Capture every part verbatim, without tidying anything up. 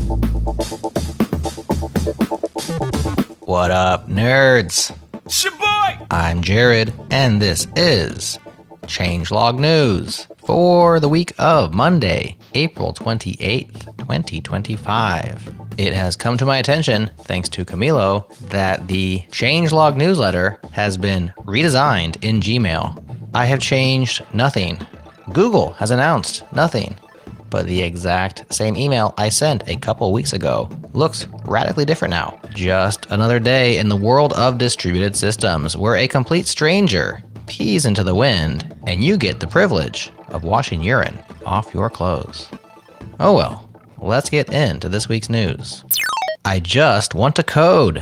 What up, nerds? Shaboy! I'm Jared, and this is Changelog News for the week of Monday, April twenty-eighth, twenty twenty-five. It has come to my attention, thanks to Camilo, that the Changelog newsletter has been redesigned in Gmail. I have changed nothing. Google has announced nothing. But the exact same email I sent a couple weeks ago looks radically different now. Just another day in the world of distributed systems where a complete stranger pees into the wind and you get the privilege of washing urine off your clothes. Oh well, let's get into this week's news. I just want to code.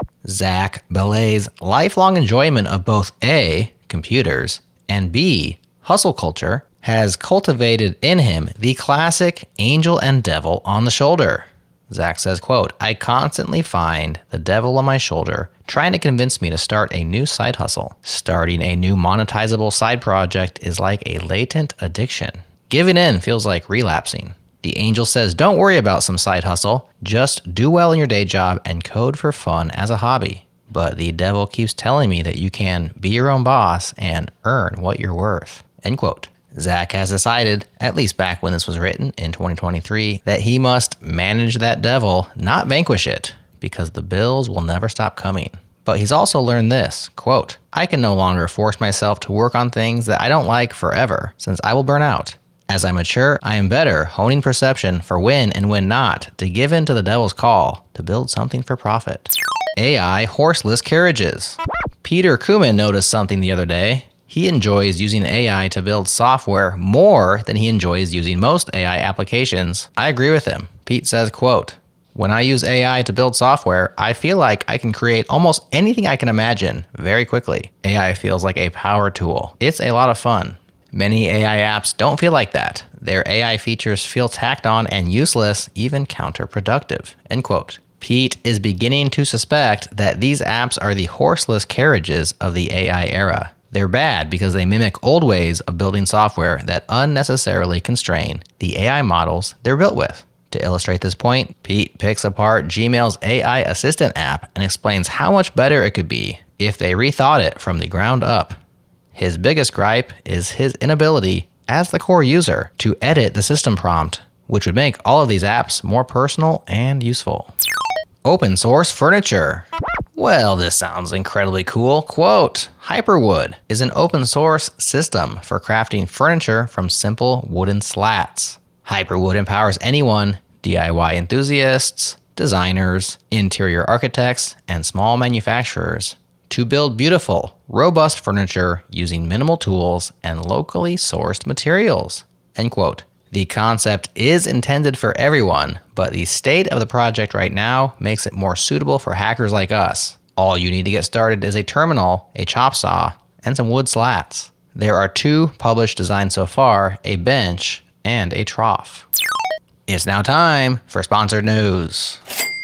Zach Belay's lifelong enjoyment of both A, computers, and B, hustle culture has cultivated in him the classic angel and devil on the shoulder. Zach says, quote, I constantly find the devil on my shoulder trying to convince me to start a new side hustle. Starting a new monetizable side project is like a latent addiction. Giving in feels like relapsing. The angel says, don't worry about some side hustle. Just do well in your day job and code for fun as a hobby. But the devil keeps telling me that you can be your own boss and earn what you're worth. End quote. Zach has decided, at least back when this was written in twenty twenty-three, that he must manage that devil, not vanquish it, because the bills will never stop coming. But he's also learned this, quote, I can no longer force myself to work on things that I don't like forever, since I will burn out. As I mature, I am better honing perception for when and when not to give in to the devil's call to build something for profit. A I horseless carriages. Peter Kumin noticed something the other day. He enjoys using A I to build software more than he enjoys using most A I applications. I agree with him. Pete says, quote, when I use A I to build software, I feel like I can create almost anything I can imagine very quickly. A I feels like a power tool. It's a lot of fun. Many A I apps don't feel like that. Their A I features feel tacked on and useless, even counterproductive. End quote. Pete is beginning to suspect that these apps are the horseless carriages of the A I era. They're bad because they mimic old ways of building software that unnecessarily constrain the A I models they're built with. To illustrate this point, Pete picks apart Gmail's A I Assistant app and explains how much better it could be if they rethought it from the ground up. His biggest gripe is his inability, as the core user, to edit the system prompt, which would make all of these apps more personal and useful. Open source furniture. Well, this sounds incredibly cool. Quote, Hyperwood is an open source system for crafting furniture from simple wooden slats. Hyperwood empowers anyone, D I Y enthusiasts, designers, interior architects, and small manufacturers, to build beautiful, robust furniture using minimal tools and locally sourced materials. End quote. The concept is intended for everyone, but the state of the project right now makes it more suitable for hackers like us. All you need to get started is a terminal, a chop saw, and some wood slats. There are two published designs so far, a bench and a trough. It's now time for sponsored news.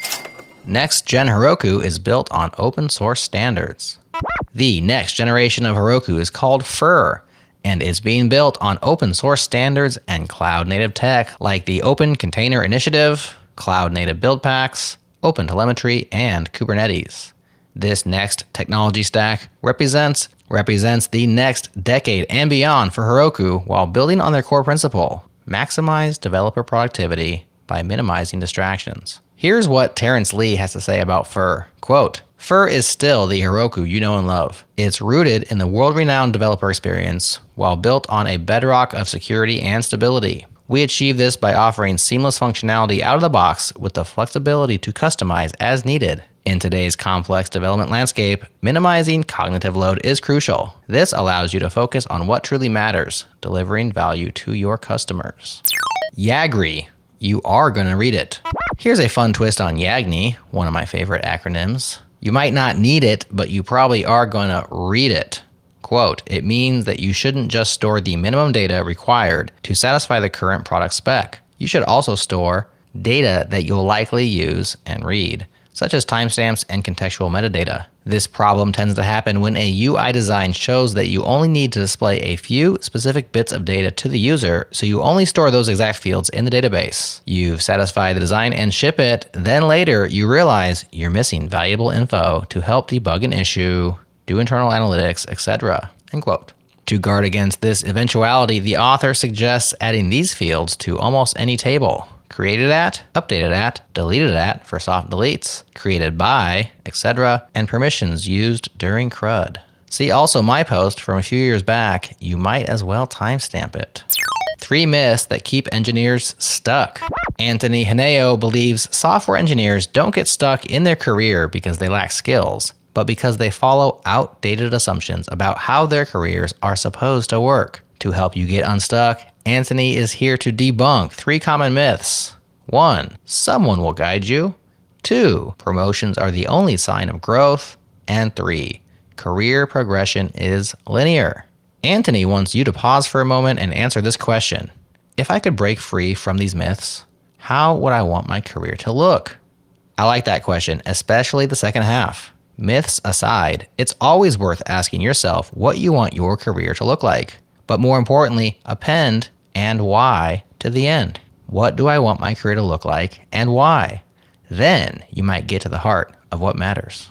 Next Gen Heroku is built on open source standards. The next generation of Heroku is called Fur, and is being built on open source standards and cloud native tech like the Open Container Initiative, Cloud Native Build Packs, OpenTelemetry, and Kubernetes. This next technology stack represents represents the next decade and beyond for Heroku while building on their core principle, maximize developer productivity by minimizing distractions. Here's what Terrence Lee has to say about Fur. Quote, Fur is still the Heroku you know and love. It's rooted in the world-renowned developer experience while built on a bedrock of security and stability. We achieve this by offering seamless functionality out of the box with the flexibility to customize as needed. In today's complex development landscape, minimizing cognitive load is crucial. This allows you to focus on what truly matters, delivering value to your customers. YAGRI. You are going to read it. Here's a fun twist on YAGNI, one of my favorite acronyms. You might not need it, but you probably are going to read it. Quote, it means that you shouldn't just store the minimum data required to satisfy the current product spec. You should also store data that you'll likely use and read. such as timestamps and contextual metadata. This problem tends to happen when a U I design shows that you only need to display a few specific bits of data to the user, so you only store those exact fields in the database. You've satisfied the design and ship it, then later you realize you're missing valuable info to help debug an issue, do internal analytics, et cetera. End quote. To guard against this eventuality, the author suggests adding these fields to almost any table. Created at, updated at, deleted at for soft deletes, created by, et cetera, and permissions used during C R U D. See also my post from a few years back. You might as well timestamp it. Three myths that keep engineers stuck. Anthony Hineo believes software engineers don't get stuck in their career because they lack skills, but because they follow outdated assumptions about how their careers are supposed to work. To help you get unstuck, Anthony is here to debunk three common myths. One, someone will guide you. Two, promotions are the only sign of growth. And three, career progression is linear. Anthony wants you to pause for a moment and answer this question. If I could break free from these myths, how would I want my career to look? I like that question, especially the second half. Myths aside, it's always worth asking yourself what you want your career to look like. But more importantly, append and why to the end. What do I want my career to look like and why? Then you might get to the heart of what matters.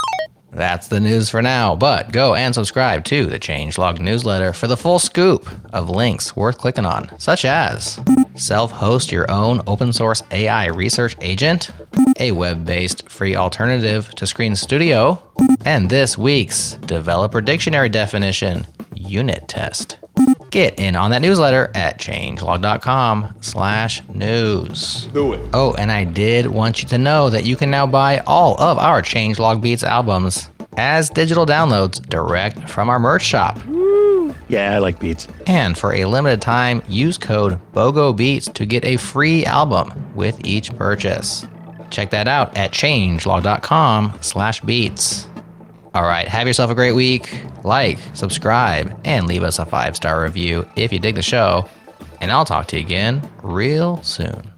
That's the news for now, but go and subscribe to the Changelog newsletter for the full scoop of links worth clicking on, such as self-host your own open source A I research agent, a web-based free alternative to Screen Studio, and this week's developer dictionary definition unit test. Get in on that newsletter at changelog.com slash news. Do it. Oh, and I did want you to know that you can now buy all of our Changelog Beats albums as digital downloads direct from our merch shop. Woo. Yeah, I like Beats. And for a limited time, use code BOGOBEATS to get a free album with each purchase. Check that out at changelog.com slash beats. All right, have yourself a great week. Like, subscribe, and leave us a five-star review if you dig the show. And I'll talk to you again real soon.